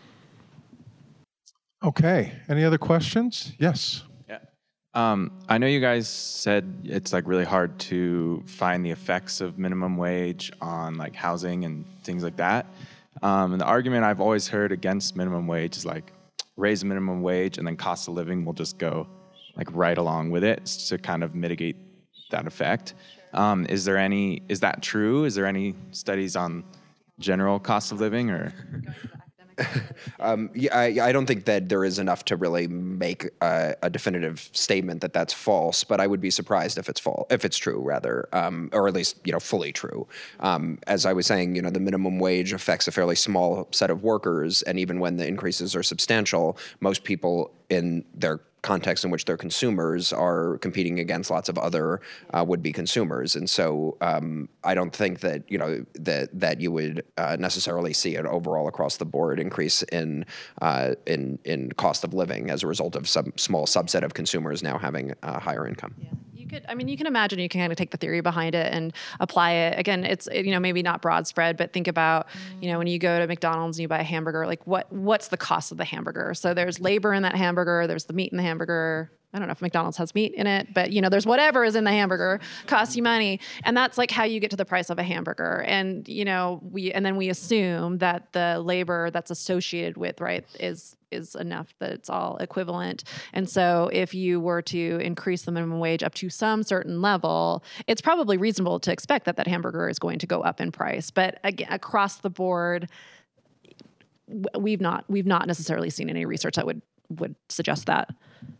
Okay. Any other questions? Yes. Yeah. Um, I know you guys said it's like really hard to find the effects of minimum wage on like housing and things like that. Um, and the argument I've always heard against minimum wage is like, raise the minimum wage and then cost of living will just go like right along with it to kind of mitigate that effect. Um, is there any, is that true? Is there any studies on general cost of living, or? um, yeah, I, I don't think that there is enough to really make a, a definitive statement that that's false, but I would be surprised if it's false, if it's true rather, um, or at least, you know, fully true. Um, as I was saying, you know, the minimum wage affects a fairly small set of workers, and even when the increases are substantial, most people in their context in which they're consumers are competing against lots of other uh, would-be consumers, and so um, I don't think that you know that that you would uh, necessarily see an overall across the board increase in uh, in in cost of living as a result of some small subset of consumers now having a higher income. Yeah. You could, I mean, you can imagine you can kind of take the theory behind it and apply it. Again, it's, you know, maybe not broad spread, but think about, you know, when you go to McDonald's and you buy a hamburger, like what, what's the cost of the hamburger? So there's labor in that hamburger, there's the meat in the hamburger, I don't know if McDonald's has meat in it, but you know, there's whatever is in the hamburger costs you money. And that's like how you get to the price of a hamburger. And, you know, we, and then we assume that the labor that's associated with, right, is, is enough that it's all equivalent. And so if you were to increase the minimum wage up to some certain level, it's probably reasonable to expect that that hamburger is going to go up in price. But again, across the board, we've not, we've not necessarily seen any research that would, would suggest that.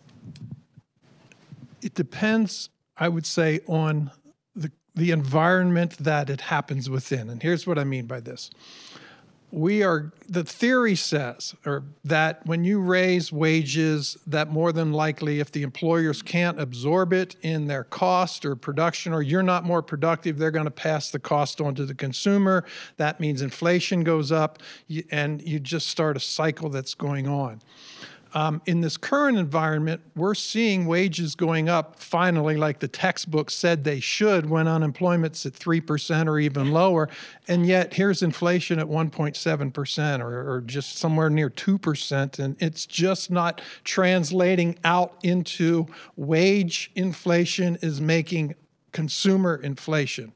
It depends, I would say, on the, the environment that it happens within. And here's what I mean by this. We are, the theory says, or that when you raise wages, that more than likely if the employers can't absorb it in their cost or production, or you're not more productive, they're going to pass the cost on to the consumer. That means inflation goes up, and you just start a cycle that's going on. Um, in this current environment, we're seeing wages going up finally like the textbook said they should when unemployment's at three percent or even lower. And yet here's inflation at one point seven percent or, or just somewhere near two percent. And it's just not translating out into wage inflation is making consumer inflation.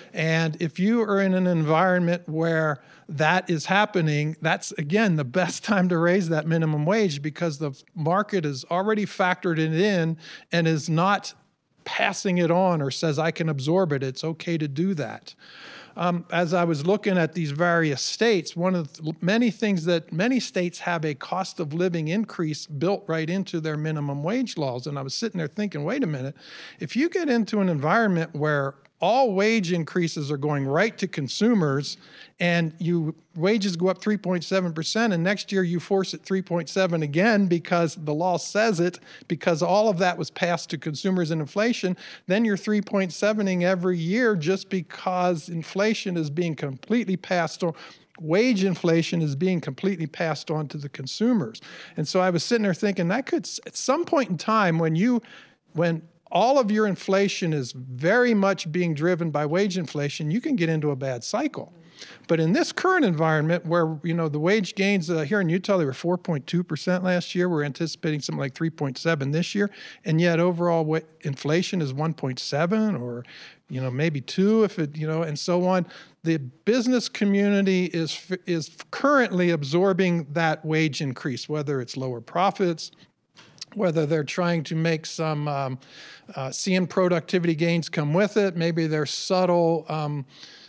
And if you are in an environment where that is happening, that's, again, the best time to raise that minimum wage because the market has already factored it in and is not passing it on or says, I can absorb it. It's okay to do that. Um, as I was looking at these various states, one of the many things that many states have a cost of living increase built right into their minimum wage laws. And I was sitting there thinking, wait a minute, if you get into an environment where all wage increases are going right to consumers and you wages go up three point seven percent and next year you force it three point seven again because the law says it, because all of that was passed to consumers in inflation, then you're three point seven-ing every year just because inflation is being completely passed on. Wage inflation is being completely passed on to the consumers. And so I was sitting there thinking that could, at some point in time when you, when all of your inflation is very much being driven by wage inflation, you can get into a bad cycle. But in this current environment where, you know, the wage gains uh, here in Utah, they were four point two percent last year. We're anticipating something like three point seven this year. And yet overall wa- inflation is one point seven or, you know, maybe two if it, you know, and so on. The business community is is currently absorbing that wage increase, whether it's lower profits, whether they're trying to make some, um, uh, seeing productivity gains come with it. Maybe they're subtle, um,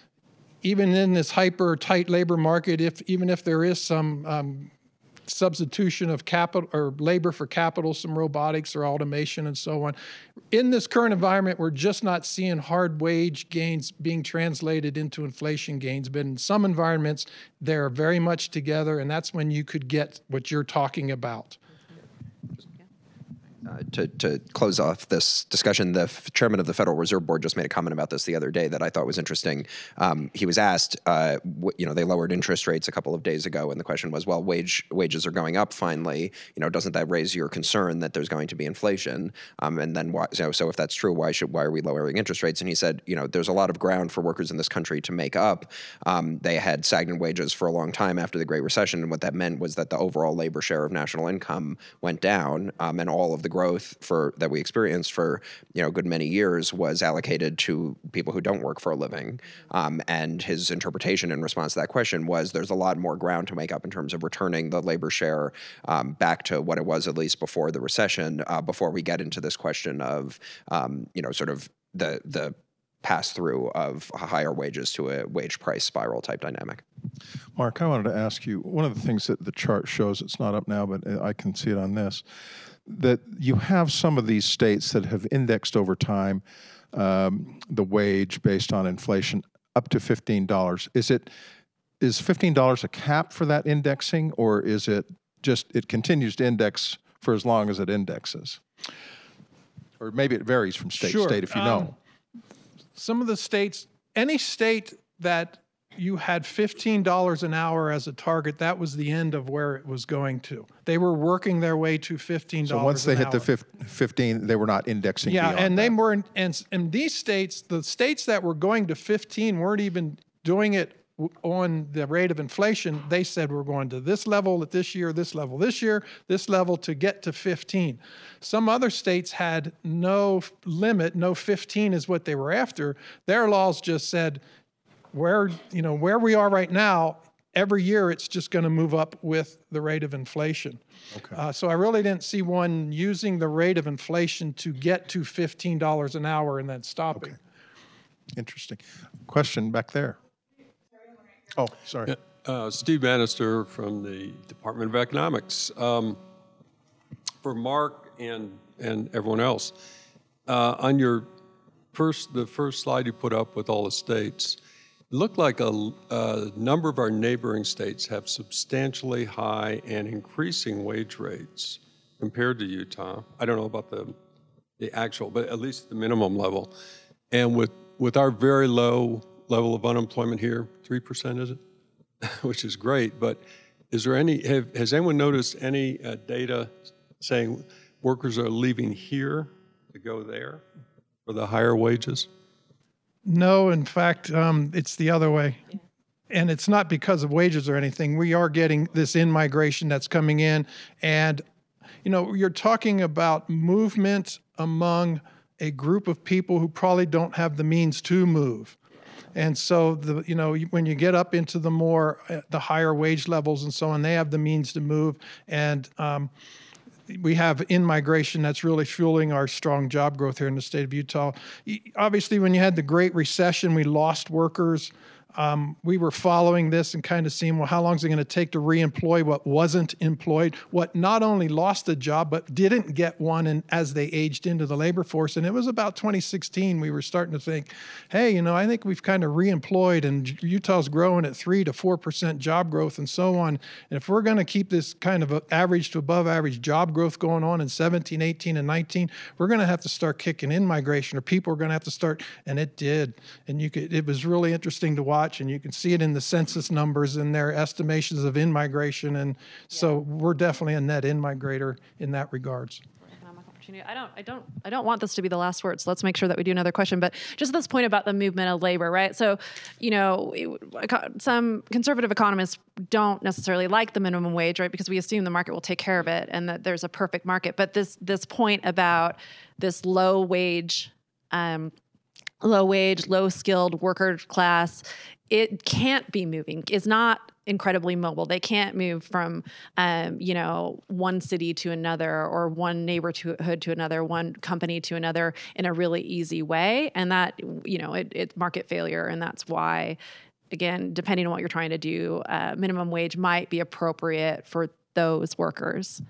even in this hyper tight labor market, if even if there is some um, substitution of capital or labor for capital, some robotics or automation and so on. In this current environment, we're just not seeing hard wage gains being translated into inflation gains. But in some environments, they're very much together, and that's when you could get what you're talking about. Uh, to, to close off this discussion, the f- chairman of the Federal Reserve Board just made a comment about this the other day that I thought was interesting. Um, he was asked, uh, w- you know, they lowered interest rates a couple of days ago, and the question was, well, wage wages are going up finally. You know, doesn't that raise your concern that there's going to be inflation? Um, and then, why, so, so if that's true, why should why are we lowering interest rates? And he said, you know, there's a lot of ground for workers in this country to make up. Um, they had stagnant wages for a long time after the Great Recession, and what that meant was that the overall labor share of national income went down, um, and all of the growth for that we experienced for you know a good many years was allocated to people who don't work for a living. Um, and his interpretation in response to that question was there's a lot more ground to make up in terms of returning the labor share um, back to what it was at least before the recession, uh, before we get into this question of um, you know sort of the the pass-through of higher wages to a wage price spiral type dynamic. Mark, I wanted to ask you, one of the things that the chart shows, it's not up now, but I can see it on this, that you have some of these states that have indexed over time um, the wage based on inflation up to fifteen dollars. Is it is fifteen dollars a cap for that indexing, or is it just it continues to index for as long as it indexes? Or maybe it varies from state Sure. to state if you Um, know. Some of the states, any state that you had fifteen dollars an hour as a target, that was the end of where it was going to. They were working their way to fifteen dollars So once they an hit hour. the fif- fifteen, they were not indexing Yeah, beyond and they that. weren't, and, and these states, the states that were going to fifteen weren't even doing it w- on the rate of inflation, they said we're going to this level at this year, this level this year, this level to get to fifteen. Some other states had no f- limit, no fifteen is what they were after. Their laws just said where, you know, where we are right now, every year it's just going to move up with the rate of inflation. Okay. Uh, so I really didn't see one using the rate of inflation to get to fifteen dollars an hour and then stopping. Okay. Interesting. Question back there. Oh, sorry. Uh, Steve Bannister from the Department of Economics. Um, for Mark and and everyone else, uh, on your first the first slide you put up with all the states, it looked like a, a number of our neighboring states have substantially high and increasing wage rates compared to Utah. I don't know about the the actual, but at least the minimum level. And with with our very low level of unemployment here, three percent is it? Which is great, but is there any, have, has anyone noticed any uh, data saying workers are leaving here to go there for the higher wages? No, in fact, um, it's the other way. Yeah. And it's not because of wages or anything. We are getting this in-migration that's coming in. And, you know, you're talking about movement among a group of people who probably don't have the means to move. And so, the you know, when you get up into the more, uh, the higher wage levels and so on, they have the means to move. And um, we have in-migration that's really fueling our strong job growth here in the state of Utah. Obviously, when you had the Great Recession, we lost workers. Um, we were following this and kind of seeing, well, how long is it going to take to reemploy what wasn't employed, what not only lost a job, but didn't get one and as they aged into the labor force. And it was about twenty sixteen, we were starting to think, hey, you know, I think we've kind of reemployed and Utah's growing at three to four percent job growth and so on. And if we're going to keep this kind of average to above average job growth going on in seventeen, eighteen, and nineteen, we're going to have to start kicking in migration, or people are going to have to start, and it did. And you could, it was really interesting to watch. And you can see it in the census numbers and their estimations of in-migration. And so we're definitely a net in-migrator in that regards. Economic opportunity. I don't, I don't, I don't want this to be the last word. So let's make sure that we do another question. But just this point about the movement of labor, right? So, you know, it, some conservative economists don't necessarily like the minimum wage, right? Because we assume the market will take care of it and that there's a perfect market. But this this point about this low wage, um, low wage, low skilled worker class, it can't be moving. It's not incredibly mobile. They can't move from, um, you know, one city to another or one neighborhood to another, one company to another in a really easy way. And that, you know, it, it's market failure. And that's why, again, depending on what you're trying to do, uh, minimum wage might be appropriate for those workers.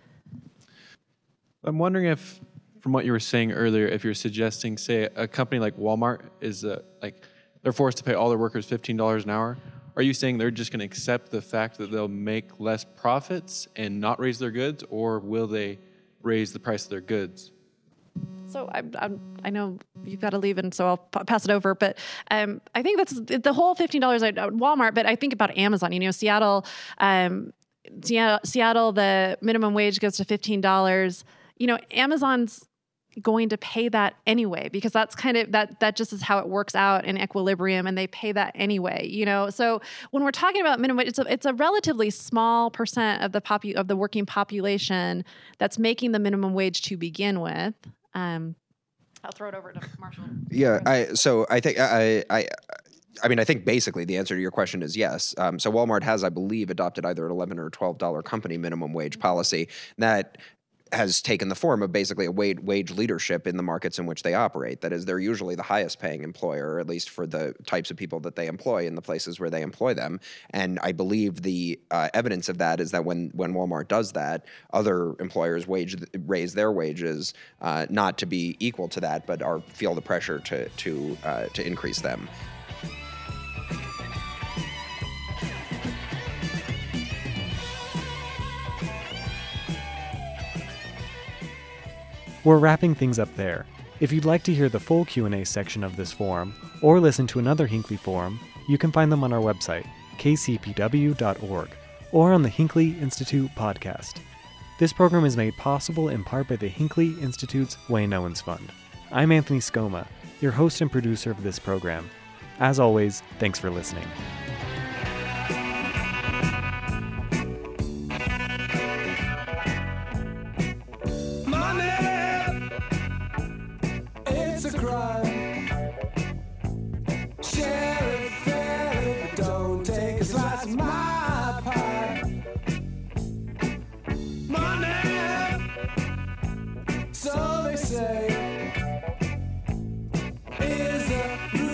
I'm wondering if, from what you were saying earlier, if you're suggesting, say, a company like Walmart is uh, like, they're forced to pay all their workers fifteen dollars an hour. Are you saying they're just going to accept the fact that they'll make less profits and not raise their goods, or will they raise the price of their goods? So I, I, I know you've got to leave, and so I'll p- pass it over. But um, I think that's the whole fifteen dollars at Walmart. But I think about Amazon. You know, Seattle, um, Seattle, Seattle, the minimum wage goes to fifteen dollars. You know, Amazon's going to pay that anyway, because that's kind of that that just is how it works out in equilibrium, and they pay that anyway, you know. So when we're talking about minimum wage, it's a, it's a relatively small percent of the popu- of the working population that's making the minimum wage to begin with. Um, I'll throw it over to Marshall. Yeah, I so I think I I I mean I think basically the answer to your question is yes. Um, so Walmart has, I believe, adopted either an eleven or twelve dollar company minimum wage policy that has taken the form of basically a wage, wage leadership in the markets in which they operate. That is, they're usually the highest paying employer, or at least for the types of people that they employ in the places where they employ them. And I believe the uh, evidence of that is that when, when Walmart does that, other employers wage raise their wages, uh, not to be equal to that, but are feel the pressure to, to, uh, to increase them. We're wrapping things up there. If you'd like to hear the full Q and A section of this forum, or listen to another Hinckley forum, you can find them on our website, k c p w dot org, or on the Hinckley Institute podcast. This program is made possible in part by the Hinckley Institute's Wayne Owens Fund. I'm Anthony Scoma, your host and producer of this program. As always, thanks for listening. the